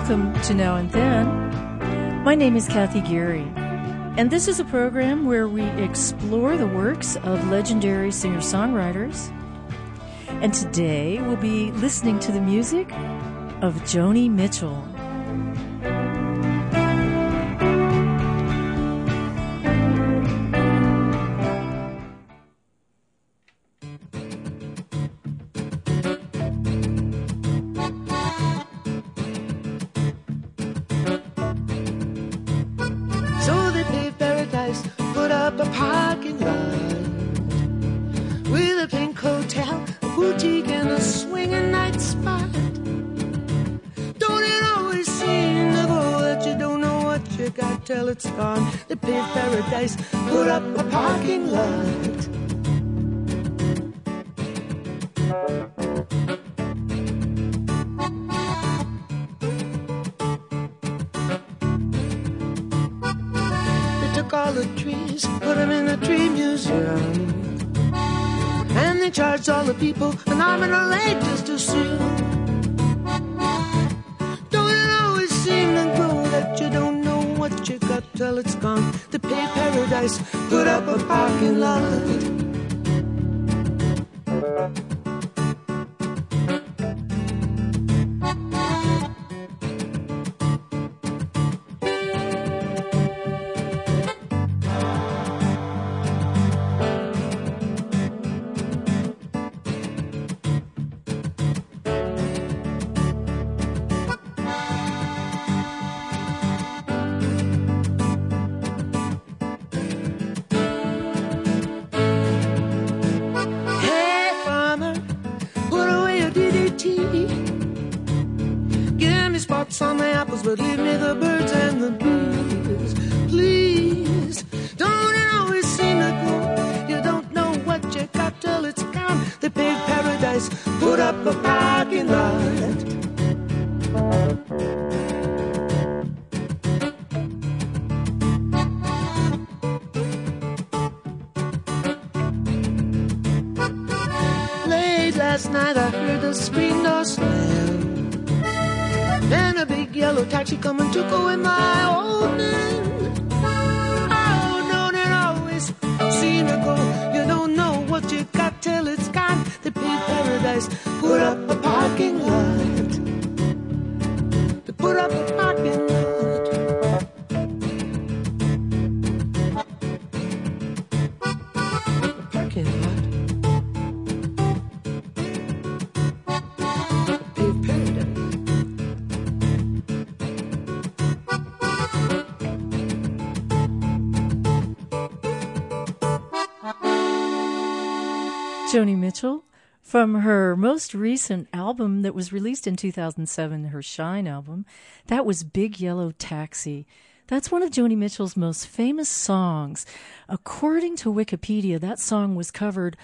Welcome to Now and Then. My name is Kathy Geary, and this is a program where we explore the works of legendary singer-songwriters. And today we'll be listening to the music of Joni Mitchell. Till it's gone, they paved paradise, put up a parking lot. They took all the trees, put them in a tree museum, and they charged all the people an arm and a leg just to see them. Don't it always seem to go that you don't know what you got till it's gone? The paved paradise, put up a parking lot. On the apples, but leave me the birds and the bees. Please, don't it always seem to go? You don't know what you got till it's gone. They paved paradise, put up a parking lot. Late last night I heard the screen door slam, and a big yellow taxi coming to go in my old man. Oh, don't it always seem to go? You don't know what you got till it's gone. They paved paradise, put up a parking lot. They put up a parking lot. A parking lot. They paved paradise. Joni Mitchell, from her most recent album that was released in 2007, her Shine album, that was Big Yellow Taxi. That's one of Joni Mitchell's most famous songs. According to Wikipedia, that song was covered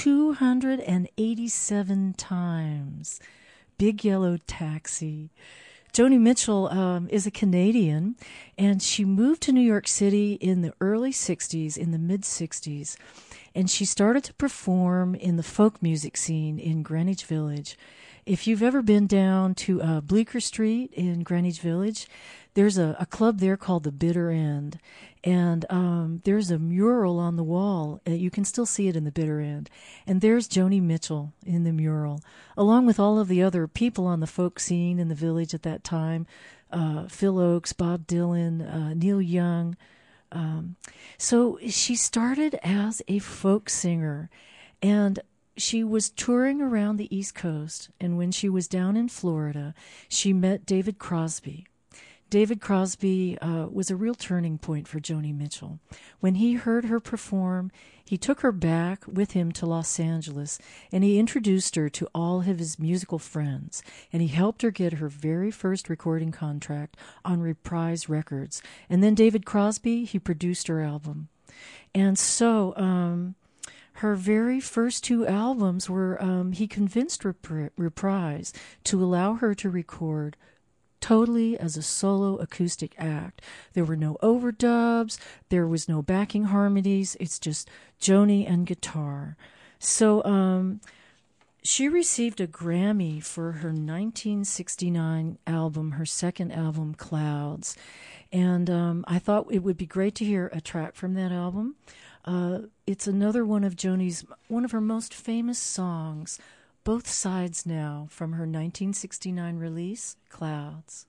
287 times. Big Yellow Taxi. Joni Mitchell is a Canadian, and she moved to New York City in the early 60s, in the mid-60s. And she started to perform in the folk music scene in Greenwich Village. If you've ever been down to Bleecker Street in Greenwich Village, there's a club there called the Bitter End. And there's a mural on the wall. You can still see it in the Bitter End. And there's Joni Mitchell in the mural, along with all of the other people on the folk scene in the village at that time. Phil Oakes, Bob Dylan, Neil Young. So she started as a folk singer, and she was touring around the East Coast, and when she was down in Florida, she met David Crosby. David Crosby was a real turning point for Joni Mitchell. When he heard her perform, he took her back with him to Los Angeles, and he introduced her to all of his musical friends, and he helped her get her very first recording contract on Reprise Records. And then David Crosby, he produced her album. And so her very first two albums were, he convinced Reprise to allow her to record totally as a solo acoustic act. There were no overdubs, there was no backing harmonies, it's just Joni and guitar. So She received a Grammy for her 1969 album, her second album, Clouds. And I thought it would be great to hear a track from that album. It's another one of her most famous songs, Both Sides Now, from her 1969 release, Clouds.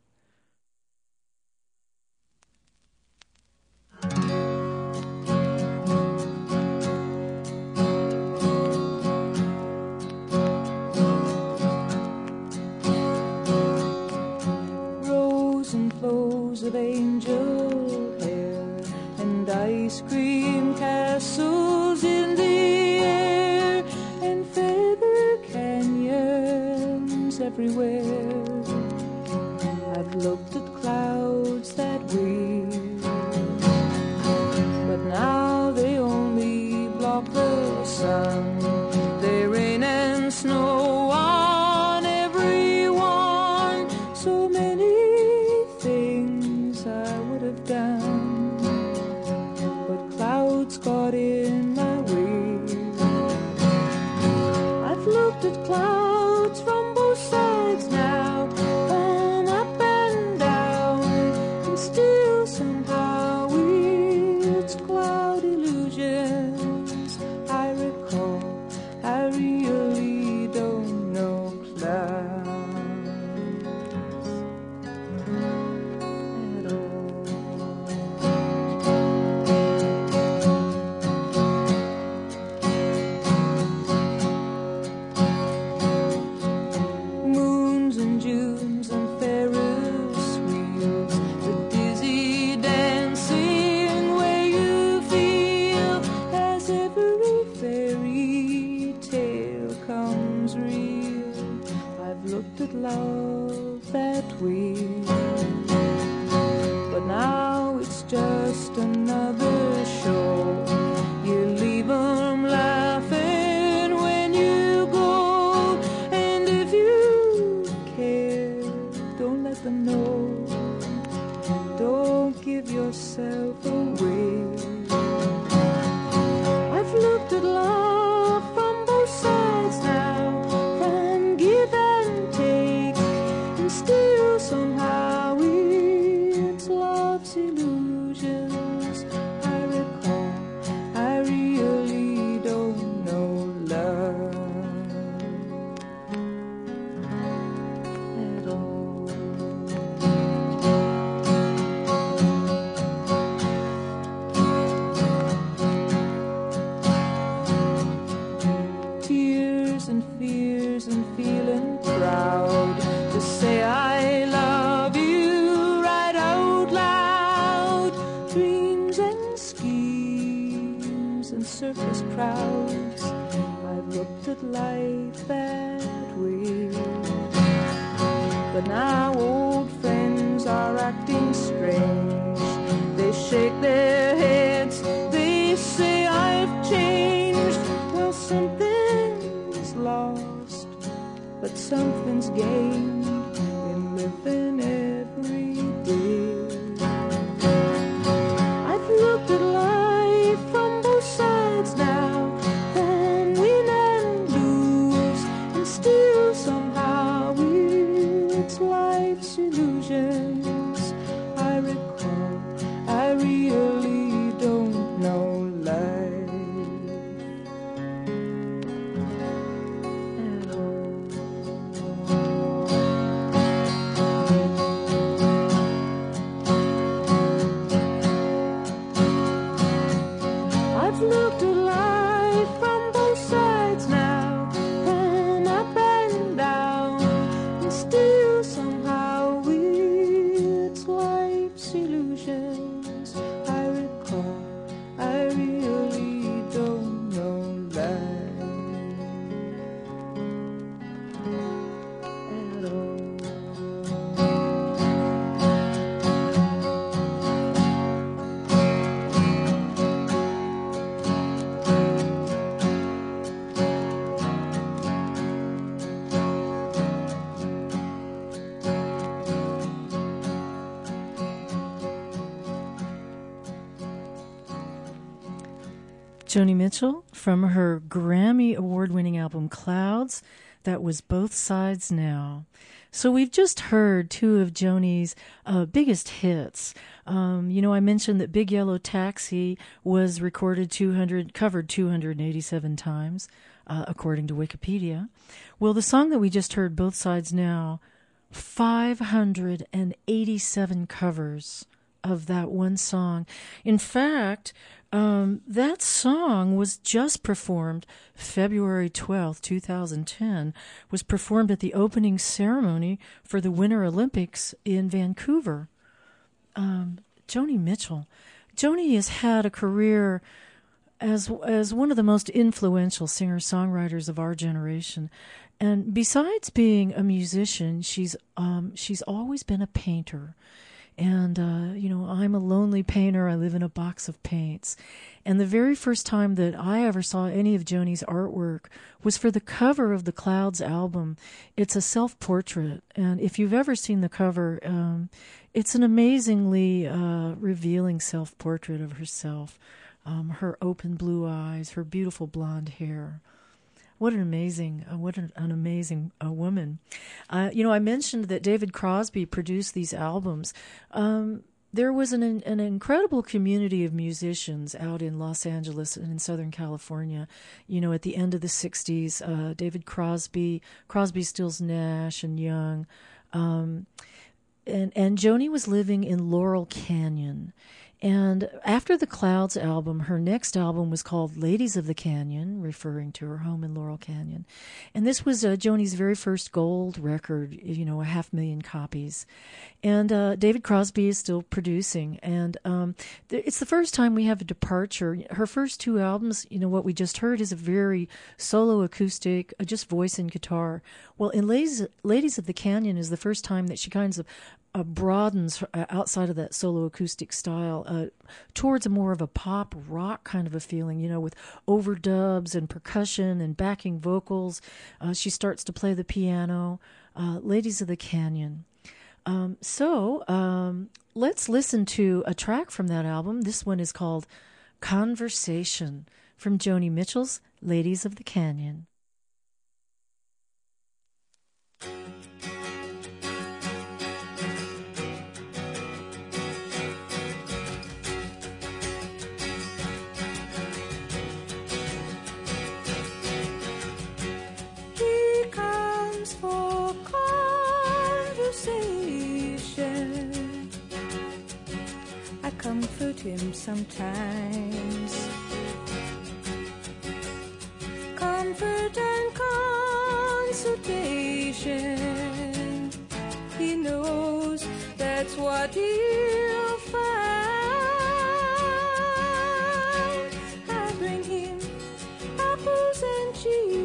Of angel hair and ice cream castles in the air and feather canyons everywhere. I've looked at clouds that way, but now they only block the sun. They rain and snow on everyone. So many I would have done, but clouds got in my way. I've looked at clouds from both sides now, from up and down, and still somehow it's cloud illusions I recall. I really don't know clouds. Love that way, but now it's just another show. You leave 'em laughing when you go, and if you care, don't let them know. Don't give yourself away. I've looked at love from both sides now, from give and take, and still somehow it's love's illusions I recall. I really don't know love at all. Joni Mitchell from her Grammy award-winning album Clouds. That was Both Sides Now. So we've just heard two of Joni's biggest hits. I mentioned that Big Yellow Taxi was covered 287 times, according to Wikipedia. Well, the song that we just heard, Both Sides Now, 587 covers of that one song. In fact, that song was just performed February 12th, 2010, was performed at the opening ceremony for the Winter Olympics in Vancouver. Joni Mitchell. Joni has had a career as one of the most influential singer-songwriters of our generation. And besides being a musician, she's always been a painter. And, I'm a lonely painter. I live in a box of paints. And the very first time that I ever saw any of Joni's artwork was for the cover of the Clouds album. It's a self-portrait. And if you've ever seen the cover, it's an amazingly revealing self-portrait of herself. Her open blue eyes, her beautiful blonde hair. What an amazing woman. I mentioned that David Crosby produced these albums. There was an incredible community of musicians out in Los Angeles and in Southern California. At the end of the 60s, David Crosby, Stills, Nash, and Young. And Joni was living in Laurel Canyon. And after the Clouds album, her next album was called Ladies of the Canyon, referring to her home in Laurel Canyon. And this was Joni's very first gold record, 500,000 copies. And David Crosby is still producing. And it's the first time we have a departure. Her first two albums, what we just heard is a very solo acoustic, just voice and guitar. Well, in Ladies of the Canyon is the first time that she kind of broadens outside of that solo acoustic style towards a more of a pop rock kind of a feeling, with overdubs and percussion and backing vocals. She starts to play the piano. Ladies of the Canyon. So let's listen to a track from that album. This one is called Conversation from Joni Mitchell's Ladies of the Canyon. Comfort him sometimes. Comfort and consultation. He knows that's what he'll find. I bring him apples and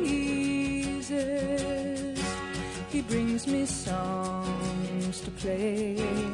cheeses. He brings me songs to play.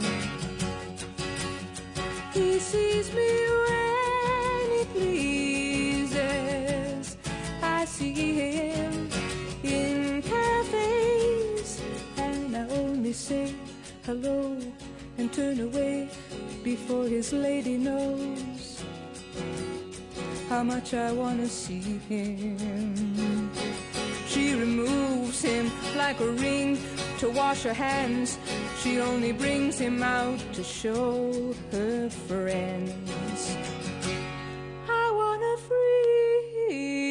He sees me when he pleases. I see him in cafes, and I only say hello and turn away before his lady knows how much I want to see him. She removes him like a ring to wash her hands. She only brings him out to show her friends. I wanna free.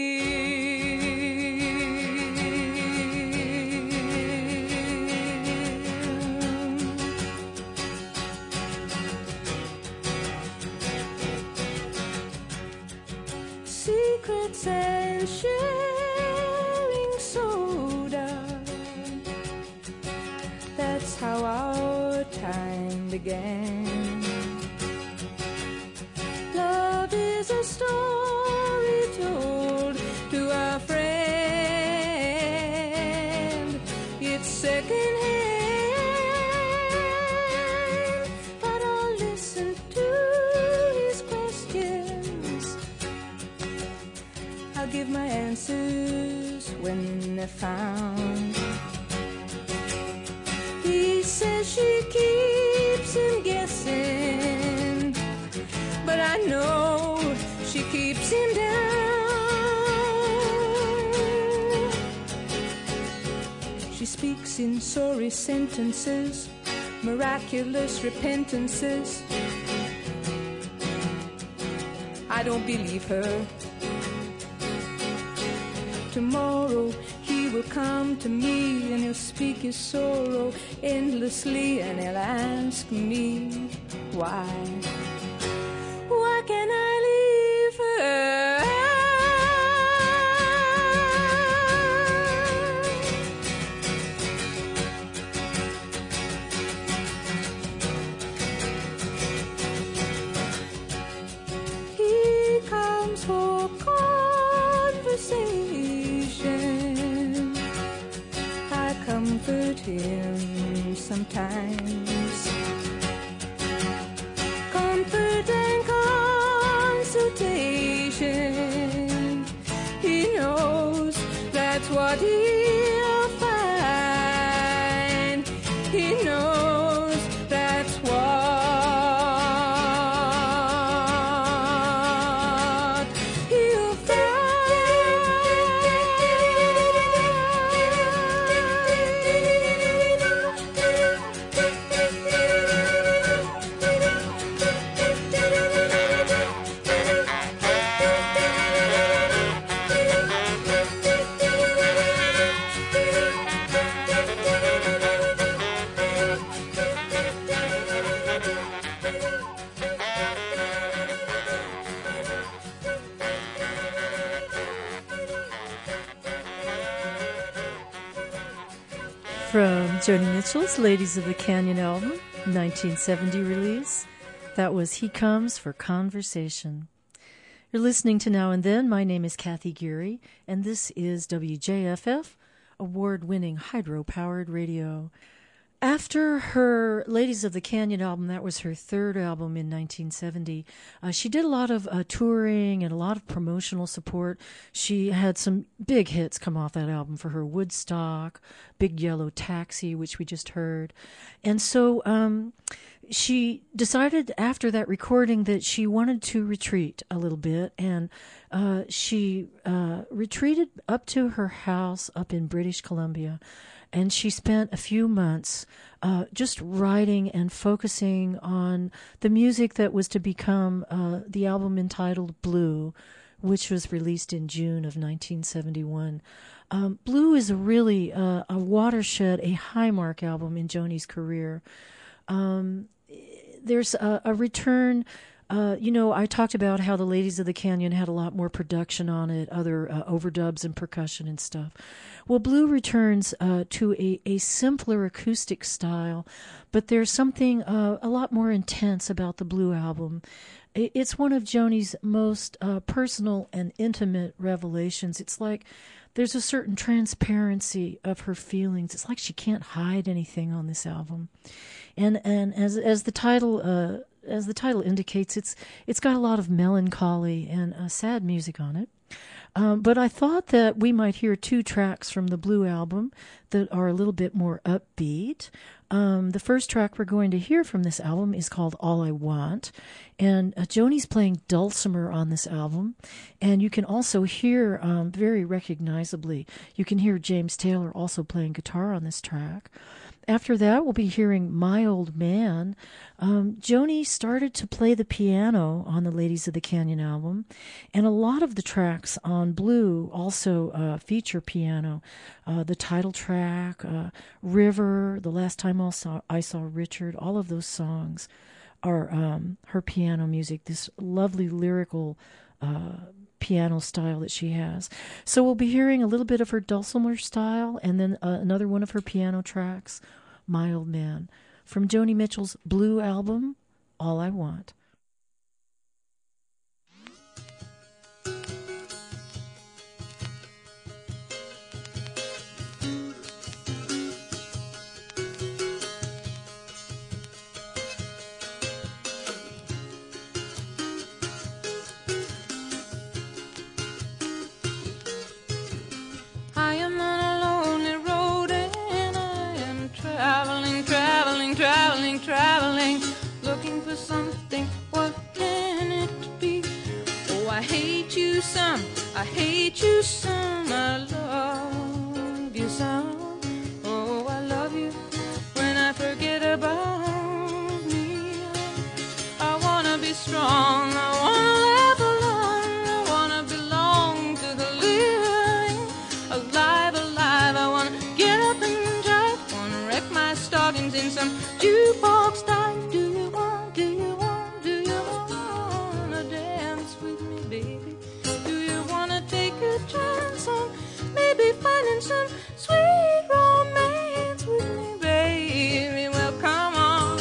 Secrets and sharing soda. That's how our time began. Love is a story told to a friend. It's secondhand, but I'll listen to his questions. I'll give my answers when they're found. He says she keeps him guessing, but I know she keeps him down. speaks in sorry sentences, miraculous repentances. I don't believe her. Tomorrow he will come to me and he'll speak his sorrow endlessly, and he'll ask me why. Why can't I leave her? He comes for conversation. I comfort him sometimes. Comfort and consultation. He knows that's what he'll find. He knows that's what he'll From Joni Mitchell's Ladies of the Canyon album, 1970 release, that was He Comes for Conversation. You're listening to Now and Then. My name is Kathy Geary, and this is WJFF, award-winning hydro-powered radio. After her Ladies of the Canyon album, that was her third album in 1970, she did a lot of touring and a lot of promotional support. She had some big hits come off that album for her: Woodstock, Big Yellow Taxi, which we just heard. And so she decided after that recording that she wanted to retreat a little bit, and she retreated up to her house up in British Columbia. And she spent a few months just writing and focusing on the music that was to become the album entitled Blue, which was released in June of 1971. Blue is really a watershed, a high mark album in Joni's career. There's a return. I talked about how the Ladies of the Canyon had a lot more production on it, other overdubs and percussion and stuff. Well, Blue returns to a simpler acoustic style, but there's something a lot more intense about the Blue album. It's one of Joni's most personal and intimate revelations. It's like there's a certain transparency of her feelings. It's like she can't hide anything on this album. And as the title indicates, it's got a lot of melancholy and sad music on it. But I thought that we might hear two tracks from the Blue album that are a little bit more upbeat. The first track we're going to hear from this album is called All I Want, and Joni's playing dulcimer on this album, and you can also hear, very recognizably, you can hear James Taylor also playing guitar on this track. After that, we'll be hearing My Old Man. Joni started to play the piano on the Ladies of the Canyon album, and a lot of the tracks on Blue also feature piano. The title track, River, The Last Time I Saw Richard, all of those songs are her piano music, this lovely lyrical piano style that she has. So we'll be hearing a little bit of her dulcimer style and then another one of her piano tracks, My Old Man, from Joni Mitchell's Blue album, All I Want. I am on a lonely road and I am traveling, looking for something. What can it be? Oh, I hate you some, I love you some. Oh, strong. I wanna laugh alone. I wanna belong to the living. Alive, alive. I wanna get up and drive. Wanna wreck my stockings in some jukebox dive. Do you wanna dance with me, baby? Do you wanna take a chance on maybe finding some sweet romance with me, baby? Well, come on.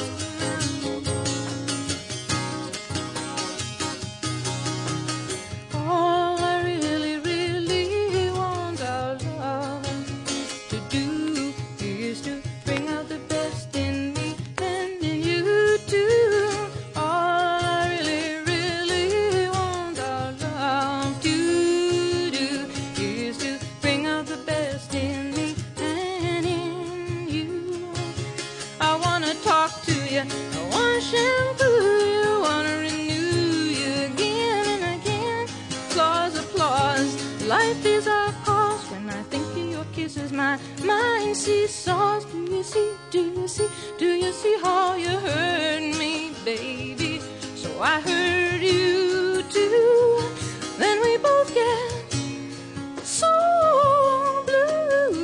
All I really, really want our love to do is to bring out the best in me and in you too. All I really, really want our love to do is to bring out the best in me and in you. I wanna talk to you, I wanna shampoo you, wanna renew you again and again. Applause, applause, life is our cause. When I think of your kisses, my mind seesaws. Do you see, do you see, do you see how you hurt me, baby? So I hurt you too. Then we both get so blue.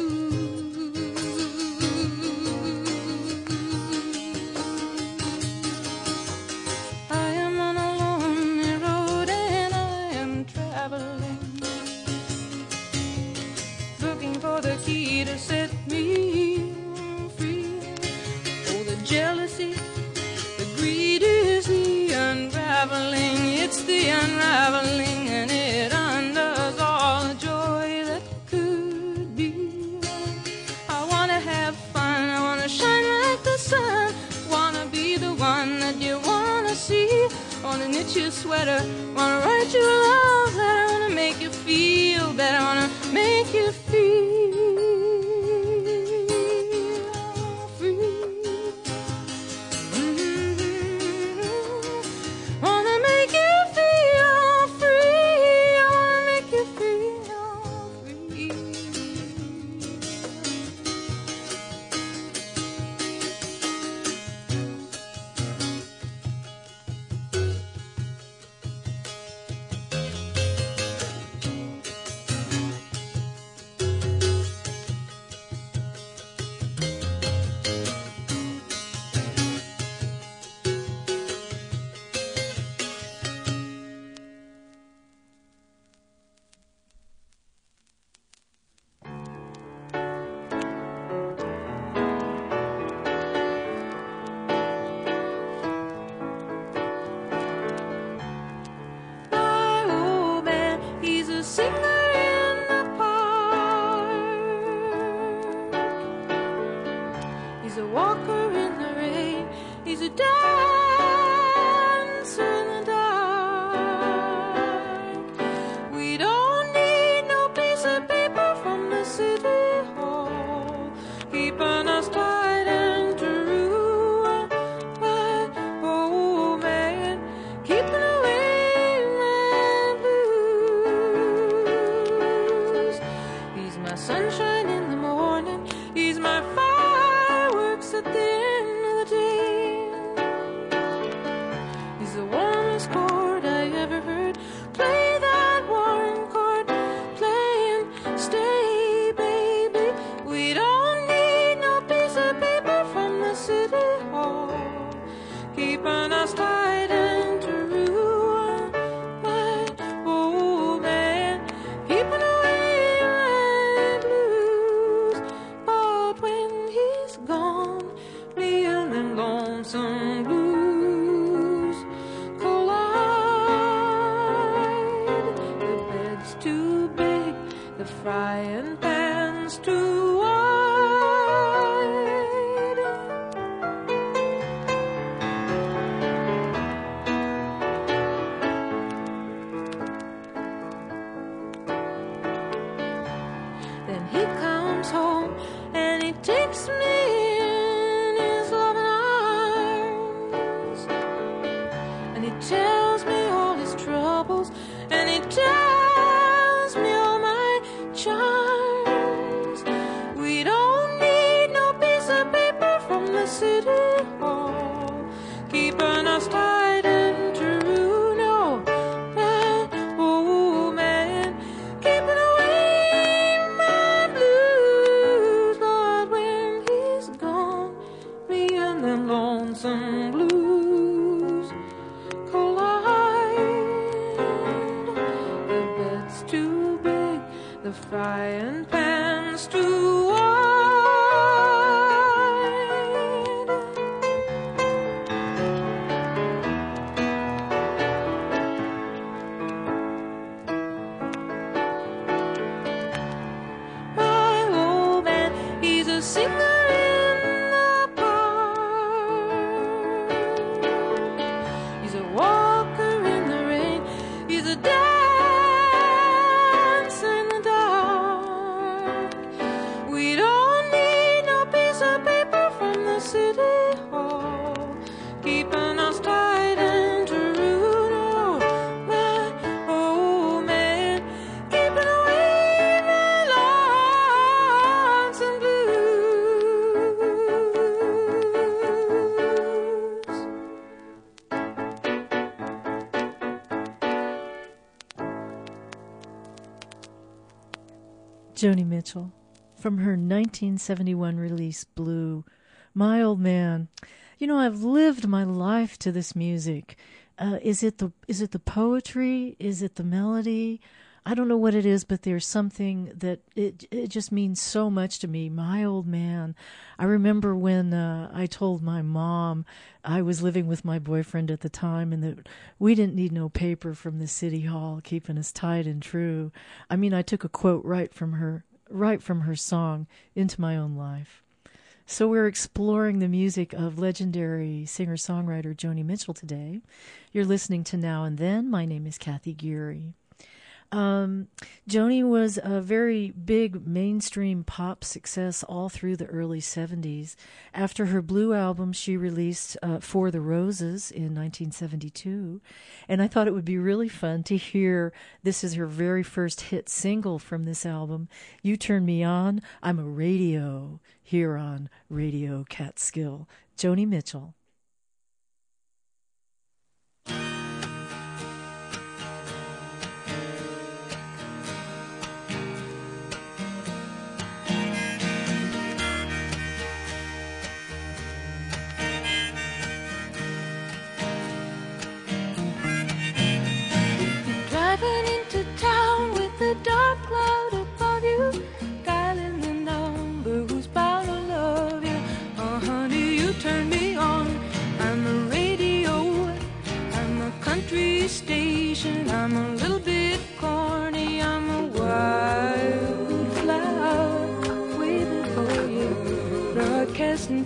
I am on a lonely road and I am traveling, looking for the key to set me free. Oh, the jealousy, the greed is the unraveling. It's the unraveling, and it undoes all the joy that could be. I wanna have fun, I wanna shine like the sun, wanna be the one that you wanna see. Wanna knit your sweater, wanna write your love letter, wanna make you feel better, wanna make you feel free. Wanna make you feel free, I wanna make you feel free. My old man, he's a singer in the park. He's a walker in the rain. He's a dancer in the dark. We don't need no piece of paper from the city hall, keeping us tight and true. My old man, keeping away my blues. He's my sunshine in the morning. He's my fireworks at the end of the day. He's the warmest chord I ever heard. Play that warm chord, play and stay, baby. We don't need no piece of paper from the city hall, keeping us tight and true. My old man, keeping away my blues. But when he's gone, me and them lonesome blues collide. The bed's too big, the frying pan's too wide. Then he comes home and he takes me in his loving arms, and he tells me all his troubles, and he tells me all my charms. We don't need no piece of paper from the city hall, keeping us tight and true. frying pans too wide. My old man, he's a singer in the park. He's a walker in the rain. He's a dancer in the dark. We don't need no piece of paper from the city hall, keeping us tight and true. No, my old man, keeping away my lonesome blues. Joni Mitchell, from her 1971 release, Blue. My old man. You know, I've lived my life to this music. Is it the poetry? Is it the melody? I don't know what it is, but there's something that it just means so much to me. My old man. I remember when I told my mom I was living with my boyfriend at the time and that we didn't need no paper from the city hall keeping us tight and true. I mean, I took a quote right from her song into my own life. So we're exploring the music of legendary singer-songwriter Joni Mitchell today. You're listening to Now and Then. My name is Kathy Geary. Joni was a very big mainstream pop success all through the early 70s. After her Blue album, she released For the Roses in 1972. And I thought it would be really fun to hear, this is her very first hit single from this album, You Turn Me On, I'm a Radio, here on Radio Catskill. Joni Mitchell. Driving into town with a dark cloud above you, dialing the number who's bound to love you. Oh, honey, you turn me on. I'm a radio, I'm a country station. I'm a little bit corny, I'm a wildflower waiting for you. Broadcasting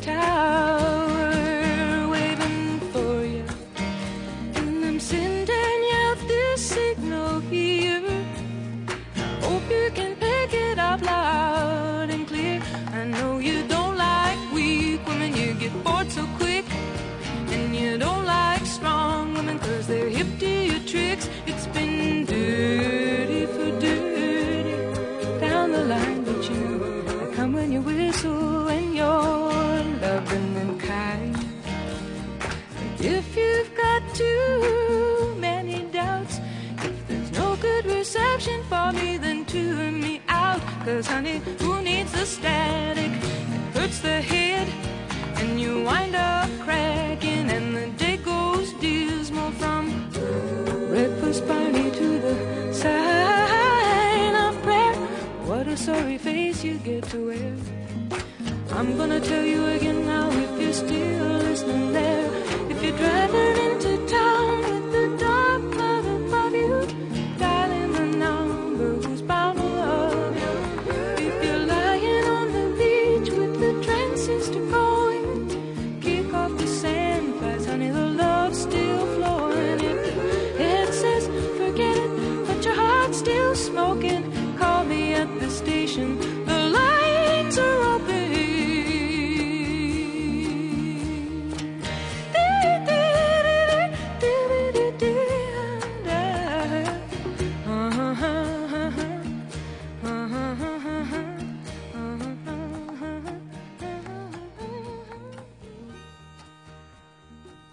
tower waiting for you. And I'm sending you this signal here. Hope you can pick it up loud and clear. I know you don't like weak women, you get bored so quick. And you don't like strong women, cause they're hip to your tricks. It's been dirty for dirty down the line, but you I come when you whistle and you're loving and kind. If you've got too many doubts, if there's no good reception for me, then tune me out. Cause honey, who needs the static? It hurts the head and you wind up cracking, and the day goes dismal from breakfast party to the sign of prayer. What a sorry face you get to wear. I'm gonna tell you again now, if you're still listening there. If you're driving into town with the dark cloud above you, dialing the number who's bound to love you. If you're lying on the beach with the transistor going, kick off the sand flies, honey, the love's still flowing. If the head says forget it, but your heart's still smoking, call me at the station, the lines are open.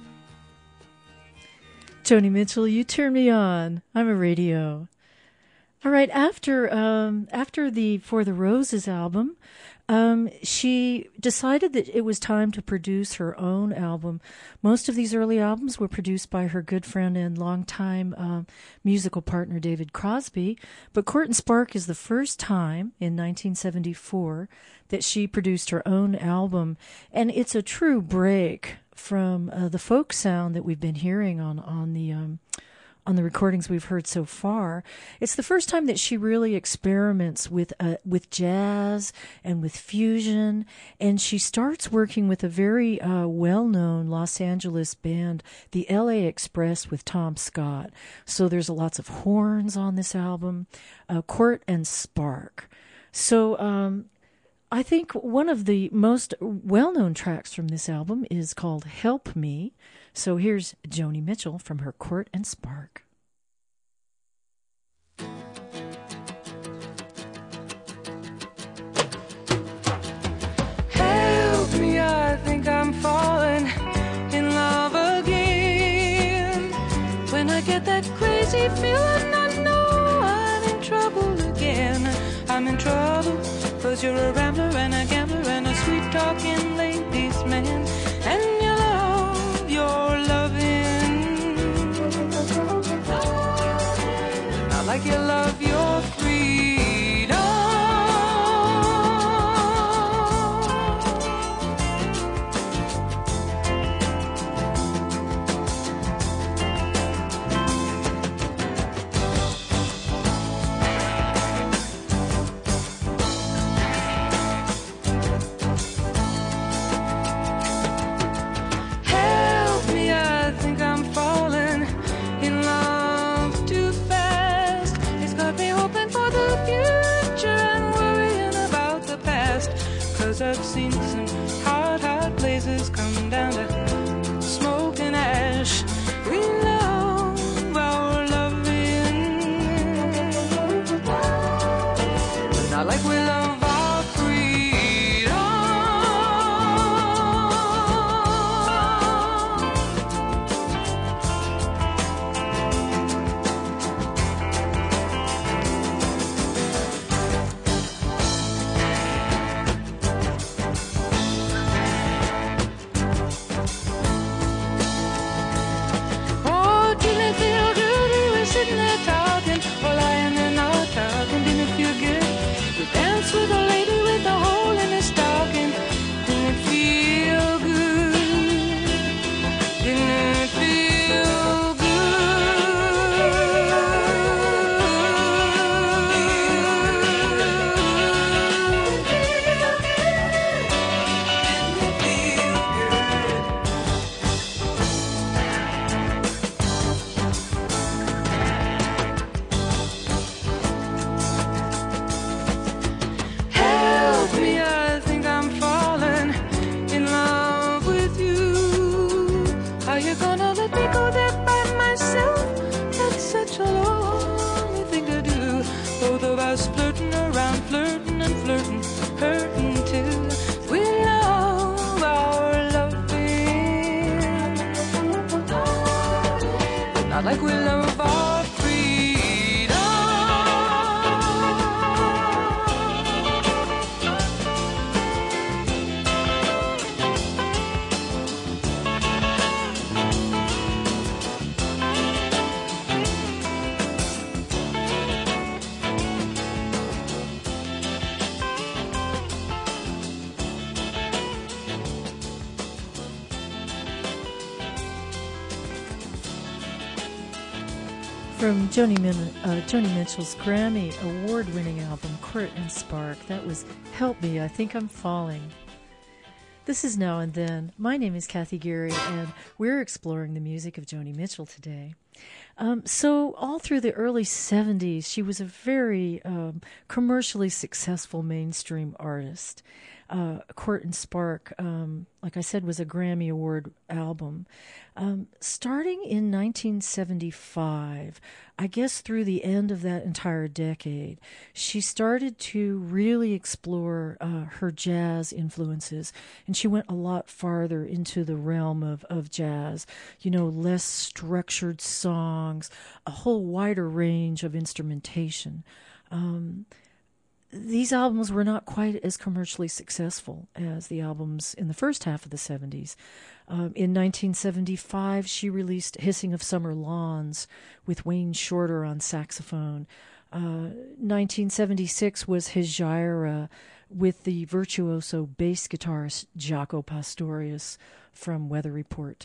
Joni Mitchell, You Turn Me On, I'm a Radio. All right, after the For the Roses album, she decided that it was time to produce her own album. Most of these early albums were produced by her good friend and longtime musical partner David Crosby, but Court and Spark is the first time in 1974 that she produced her own album, and it's a true break from the folk sound that we've been hearing on the recordings we've heard so far. It's the first time that she really experiments with jazz and with fusion, and she starts working with a very well-known Los Angeles band, the LA Express, with Tom Scott. So there's lots of horns on this album, Court and Spark. So I think one of the most well-known tracks from this album is called Help Me. So here's Joni Mitchell from her Court and Spark. Help me, I think I'm falling in love again. When I get that crazy feeling, I know I'm in trouble again. I'm in trouble, 'cause you're a rambler and a gambler and a sweet-talking ladies' man. And you love your loving, not like you love your freedom. I've seen some hot, hot places come down to smoke and ash. We love our loving, but not like we love our freedom. With a lady with a hole in his stocking, didn't it feel good? Didn't it feel like we love our freedom. From Joni Mitchell's Grammy award-winning album, Court and Spark, that was Help Me, I Think I'm Falling. This is Now and Then. My name is Kathy Geary, and we're exploring the music of Joni Mitchell today. So all through the early 70s, she was a very commercially successful mainstream artist. Court and Spark, like I said, was a Grammy Award album. Starting in 1975, I guess through the end of that entire decade, she started to really explore her jazz influences, and she went a lot farther into the realm of jazz, less structured song songs, a whole wider range of instrumentation. These albums were not quite as commercially successful as the albums in the first half of the 70s. In 1975, she released Hissing of Summer Lawns with Wayne Shorter on saxophone. 1976 was Hejira with the virtuoso bass guitarist Jaco Pastorius from Weather Report.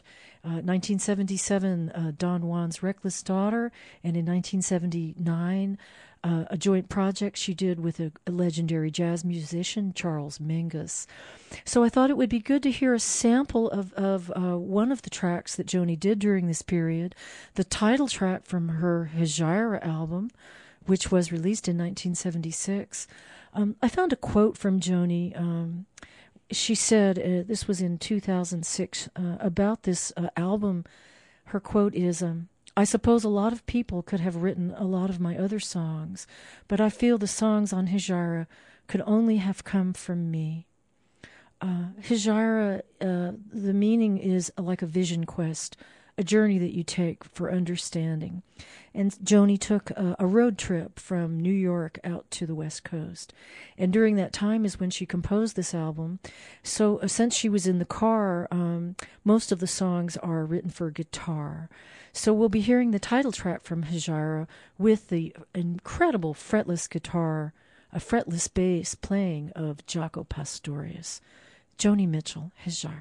1977, Don Juan's Reckless Daughter, and in 1979, a joint project she did with a legendary jazz musician, Charles Mingus. So I thought it would be good to hear a sample of one of the tracks that Joni did during this period, the title track from her Hejira album, which was released in 1976. I found a quote from Joni. She said, this was in 2006, about this album. Her quote is, I suppose a lot of people could have written a lot of my other songs, but I feel the songs on Hejira could only have come from me. Hejira, the meaning is like a vision quest, a journey that you take for understanding. And Joni took a road trip from New York out to the West Coast. And during that time is when she composed this album. So since she was in the car, most of the songs are written for guitar. So we'll be hearing the title track from Hejira with the incredible fretless guitar, a fretless bass playing of Jaco Pastorius. Joni Mitchell, Hejira.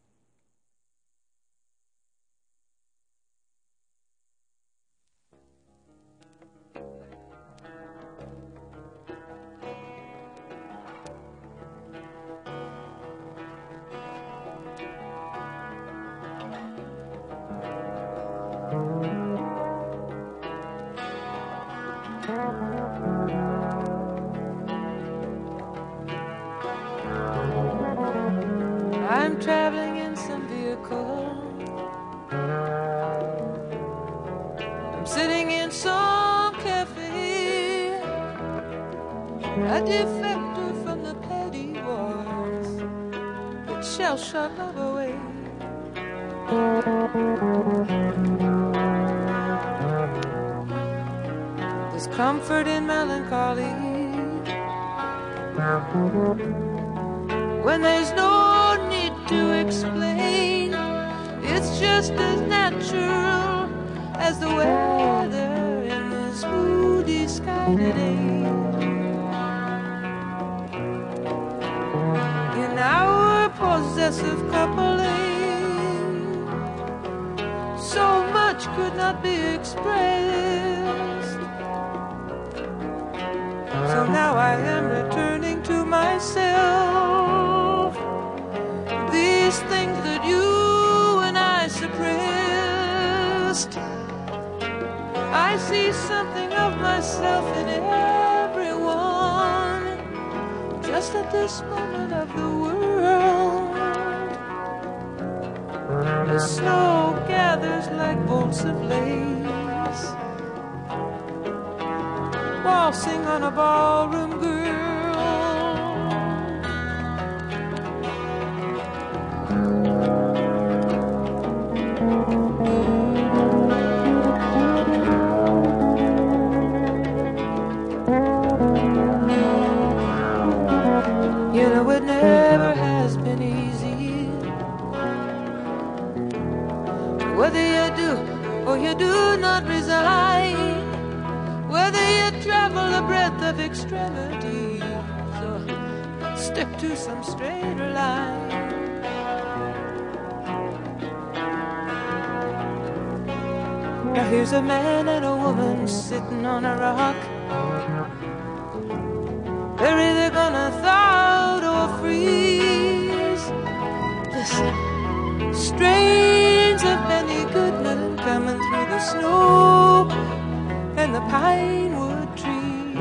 I'm traveling in some vehicle. I'm sitting in some cafe. A defector from the petty wars that shall shut love away. There's comfort in melancholy when there's no need to explain. It's just as natural as the weather in this moody sky today. In our possessive coupling, so much could not be expressed. So now I am returning to myself these things that you and I suppressed. I see something of myself in everyone, just at this moment of the world. The snow gathers like bolts of lace, waltzing on a ballroom girl. You know it never has been easy, whether you do or you do not resign, whether you travel the breadth of extremities or stick to some straighter line. Now here's a man and a woman sitting on a rock. They're either gonna thaw out or freeze. Listen, strains of Benny Goodman coming through the snow and the pine wood trees.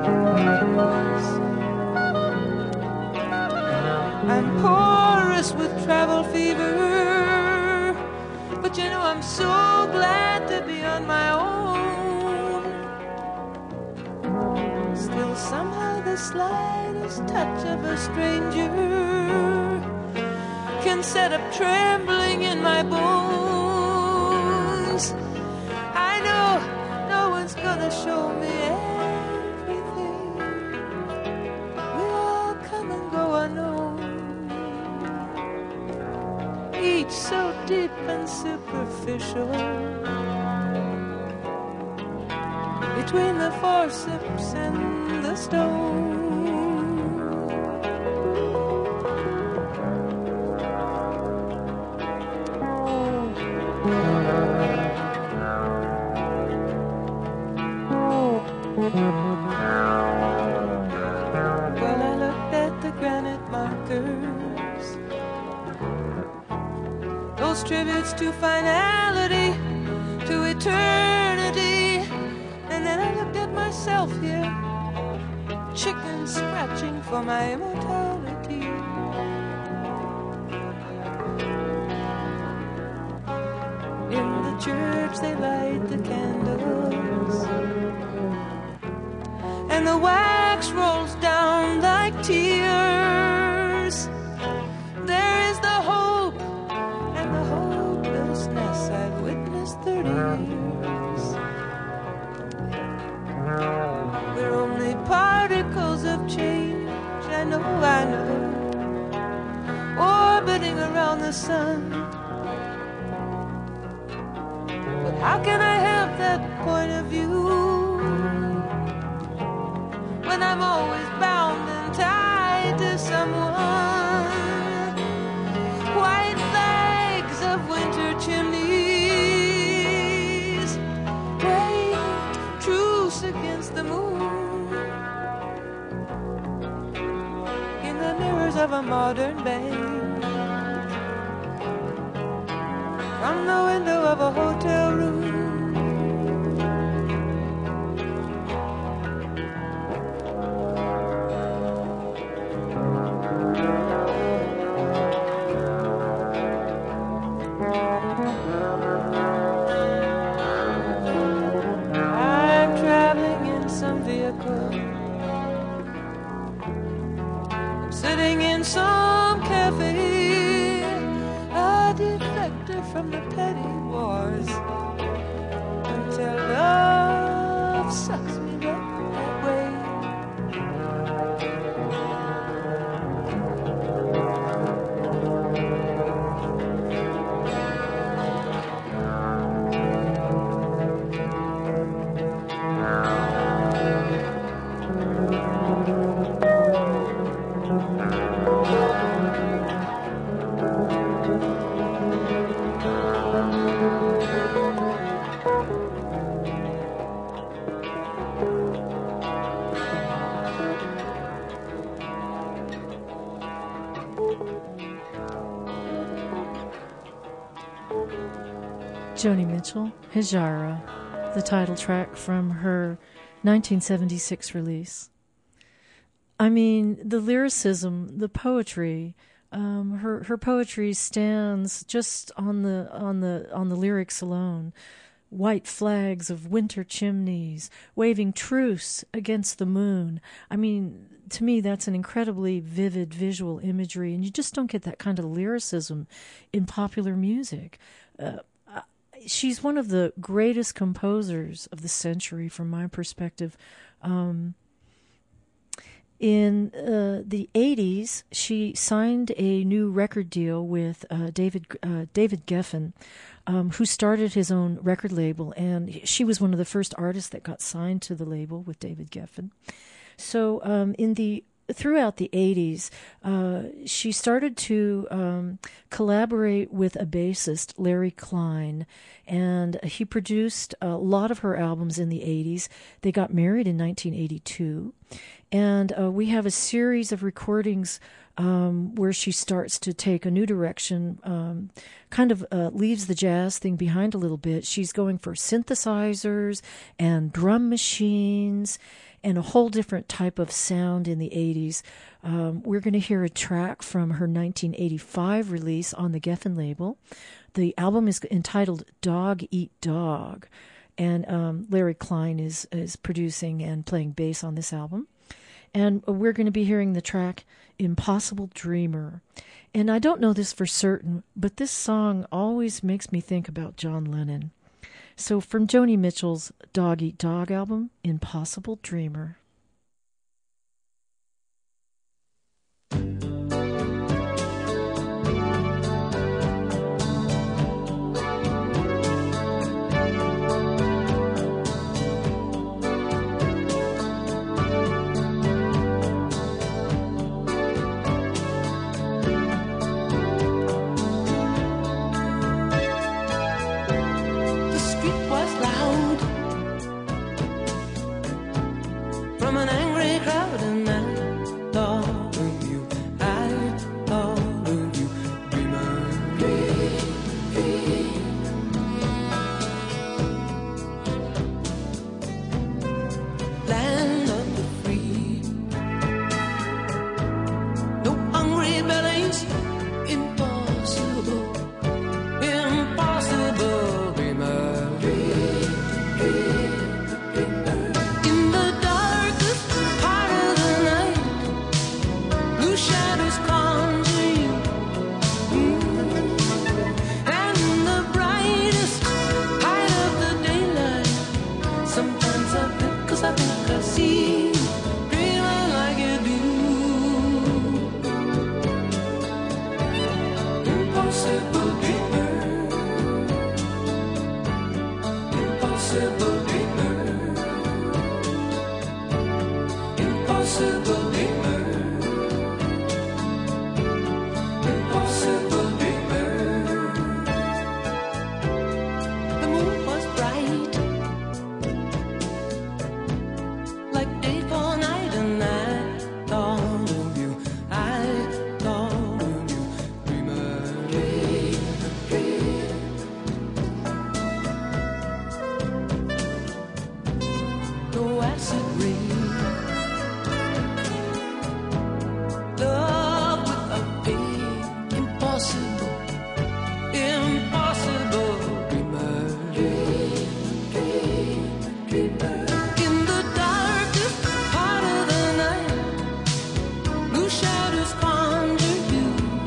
I'm porous with travel fever, but you know I'm so glad to be on my own. Still somehow the slightest touch of a stranger can set up trembling in my bones. deep and superficial, between the forceps and the stone. Well, I looked at the granite markers, those tributes to finality, to eternity. And then I looked at myself here, chicken scratching for my immortality. In the church they light the candles, and the wax rolls down like tears. There is the hope and the hopelessness I've witnessed 30 years. We're only particles of change, I know, orbiting around the sun. But how can I have that point of view when I'm always bound and tied to someone? White flags of winter chimneys wave truce against the moon in the mirrors of a modern bank, from the window of a hotel room. I'm traveling in some vehicle, I'm sitting in some cafe, a defector from the petty wars, until love sucks me back that way. Joni Mitchell, Hijira, the title track from her 1976 release. I mean, the lyricism, the poetry, her poetry stands just on the lyrics alone. White flags of winter chimneys, waving truce against the moon. I mean, to me, that's an incredibly vivid visual imagery, and you just don't get that kind of lyricism in popular music. She's one of the greatest composers of the century, from my perspective. In the 80s, she signed a new record deal with David Geffen, who started his own record label, and she was one of the first artists that got signed to the label with David Geffen. So throughout the 80s, she started to collaborate with a bassist, Larry Klein, and he produced a lot of her albums in the 80s. They got married in 1982, and we have a series of recordings where she starts to take a new direction, kind of leaves the jazz thing behind a little bit. She's going for synthesizers and drum machines and a whole different type of sound in the 80s. We're going to hear a track from her 1985 release on the Geffen label. The album is entitled Dog Eat Dog, and Larry Klein is producing and playing bass on this album. And we're going to be hearing the track Impossible Dreamer. And I don't know this for certain, but this song always makes me think about John Lennon. So from Joni Mitchell's Dog Eat Dog album, Impossible Dreamer. see, dreaming like you do. Impossible dreamer, impossible dreamer, impossible dreamer, impossible dreamer. The moon was bright, like day for night, and I thought of you, I thought of you, dreamer. No acid rain, love with a pain, impossible, impossible, dreamer. In the darkest part of the night, blue shadows conjure you,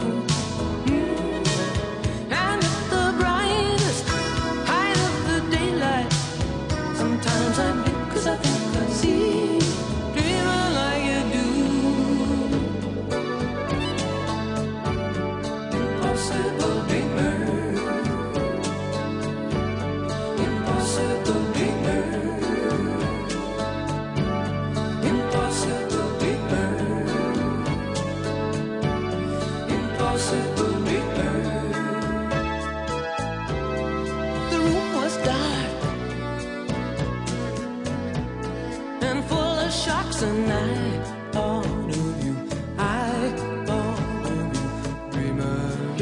and at the brightest height of the daylight, sometimes I blink 'cause I think I see, dreaming like you do. Impossible dreamer, impossible dreamer, impossible dreamer, impossible dreamer. The room was dark and full of shocks, and I thought of you, I thought of you, dreamer.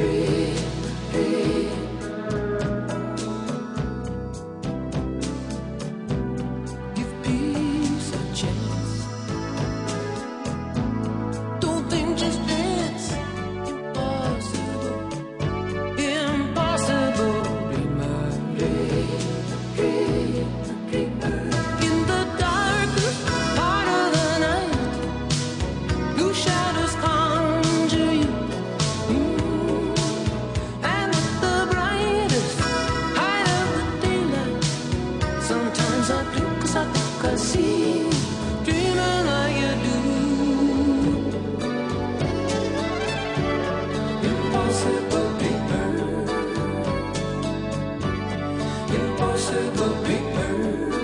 Give peace a chance, don't think, just dance. Impossible, impossible, dreamer. In the darkest part of the night, blue shadows conjure you, and at the brightest height of the daylight, sometimes I blink 'cause I think I see, dreaming like you do. Impossible dreamer, impossible dreamer,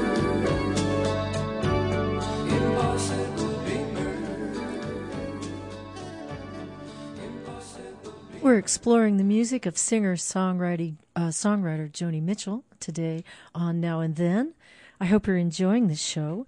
impossible dreamer, impossible. We're exploring the music of singer-songwriter Joni Mitchell today on Now and Then. I hope you're enjoying this show.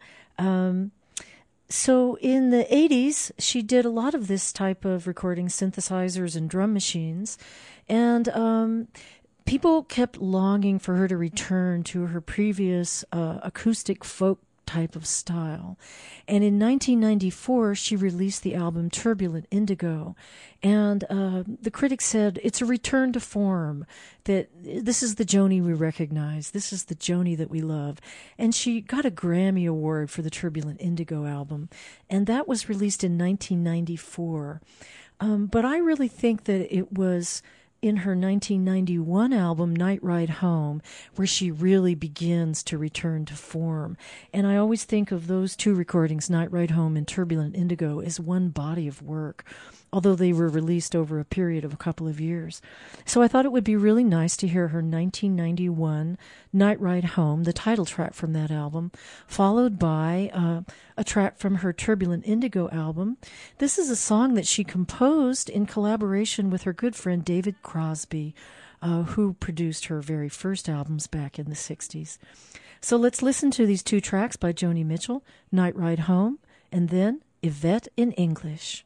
So in the 80s, she did a lot of this type of recording, synthesizers and drum machines. And people kept longing for her to return to her previous acoustic folk type of style. And in 1994, she released the album Turbulent Indigo. And the critics said it's a return to form, that this is the Joni we recognize. This is the Joni that we love. And she got a Grammy Award for the Turbulent Indigo album. And that was released in 1994. But I really think that it was in her 1991 album, Night Ride Home, where she really begins to return to form. And I always think of those two recordings, Night Ride Home and Turbulent Indigo, as one body of work, although they were released over a period of a couple of years. So I thought it would be really nice to hear her 1991 Night Ride Home, the title track from that album, followed by a track from her Turbulent Indigo album. This is a song that she composed in collaboration with her good friend David Crosby, who produced her very first albums back in the 60s. So let's listen to these two tracks by Joni Mitchell, Night Ride Home, and then Yvette in English.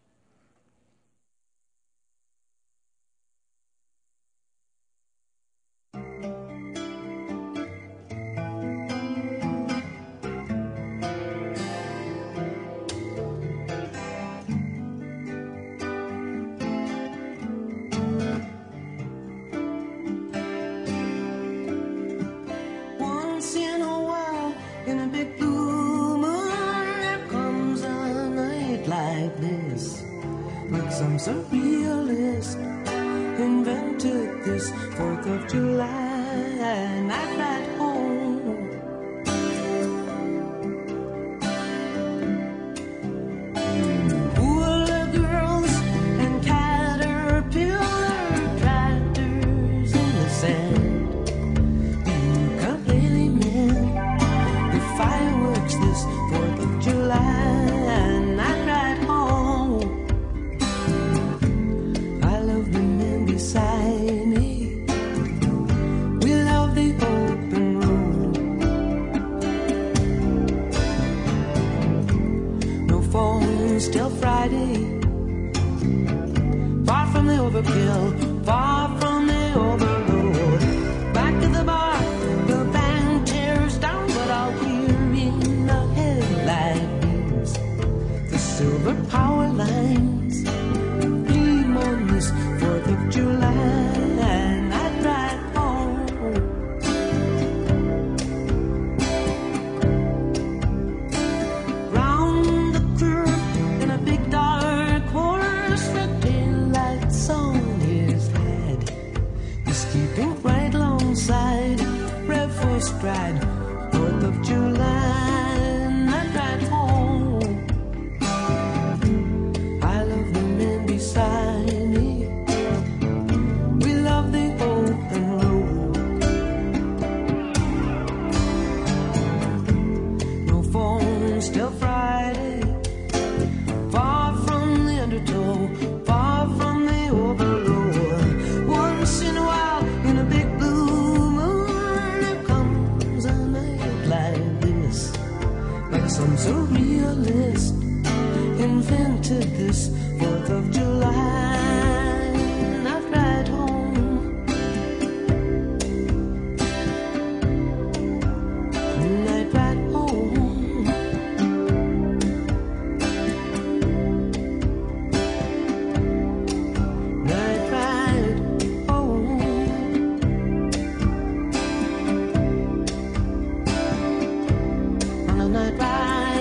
Some surrealist invented this 4th of July night ride home. phone, still Friday. Far from the overkill, far from the overload. Back to the bar, the band tears down, but I'll hear in the headlights the silver power lines gleam on this 4th of July. Stride, 4th of July, and I ride home. I love the men beside me. We love the open road. No phone, still Friday. Far from the undertow, far from the overload. Once in a while, in a big blue moon, some surrealist invented this 4th of July. I've ride home, and I ride home. I ride home. On a night ride.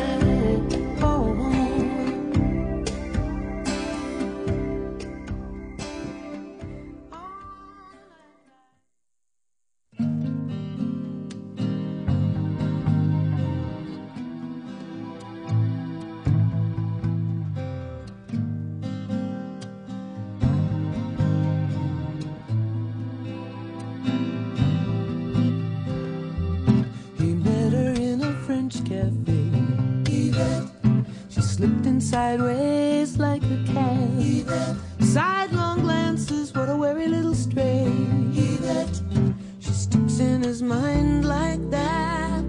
Sideways like a cat. Sidelong glances, what a wary little stray. She sticks in his mind like that,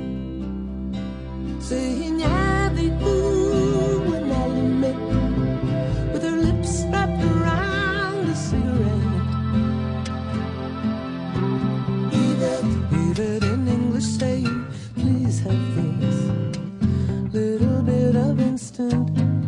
saying, yeah, they do when I met, with her lips wrapped around a cigarette. Yvette in English saying, please have faith, little bit of instant.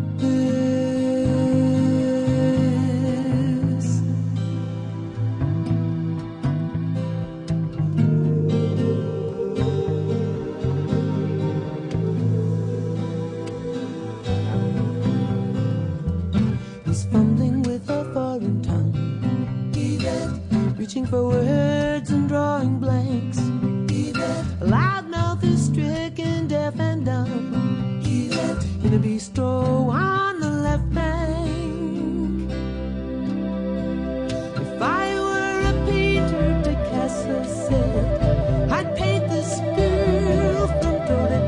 Reaching for words and drawing blanks. A loud mouth is stricken, deaf and dumb. In a bistro on the left bank. If I were a painter, Picasso said, I'd paint this girl from toe to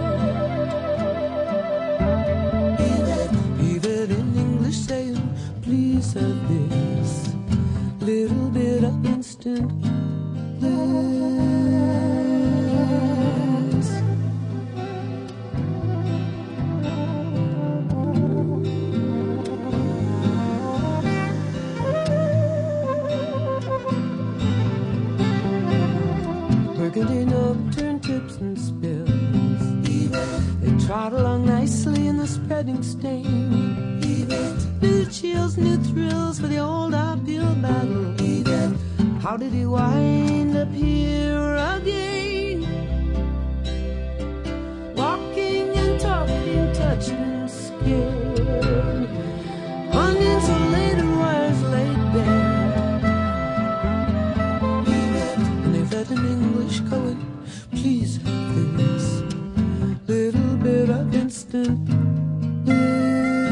head. Even in English saying, please have this little bit of instant bliss. Burgundy nocturne tips and spills. They trot along nicely in the spreading stain. New chills, new thrills for the old uphill battle. How did he wind up here again? Walking and talking, touching and scared. On insulated wires laid bare. And they've let an English going, please have this little bit of instant bliss.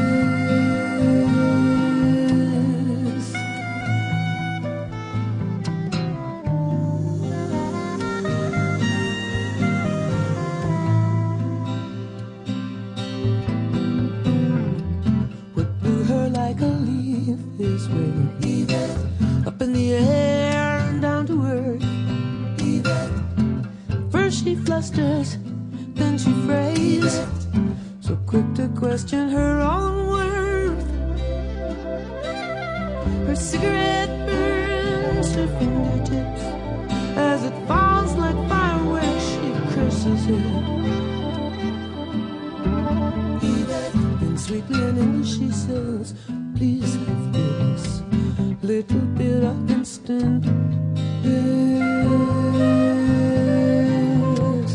His way, up in the air and down to earth. First she flusters, then she frays. so quick to question her own worth. Her cigarette burns her fingertips as it falls like fireworks. She curses it. Then sweetly in English she says, please have this little bit of instant bliss.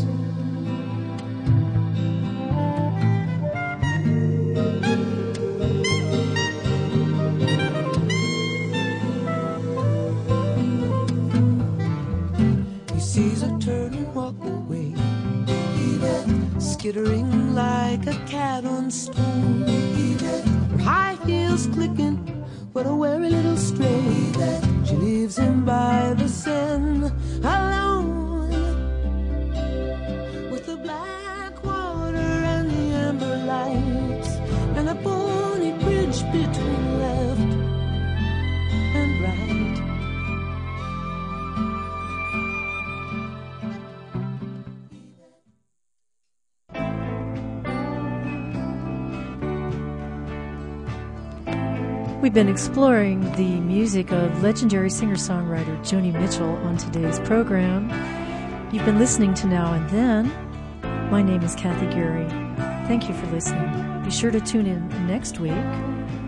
He sees her turn and walk away, skittering like a cat on stone. Her high heels clicking, what a wary little stray. She leaves him by the Seine, alone, with the black water and the amber lights, and a bony bridge between left and right. We've been exploring the music of legendary singer-songwriter Joni Mitchell on today's program. You've been listening to Now and Then. My name is Kathy Gary. Thank you for listening. Be sure to tune in next week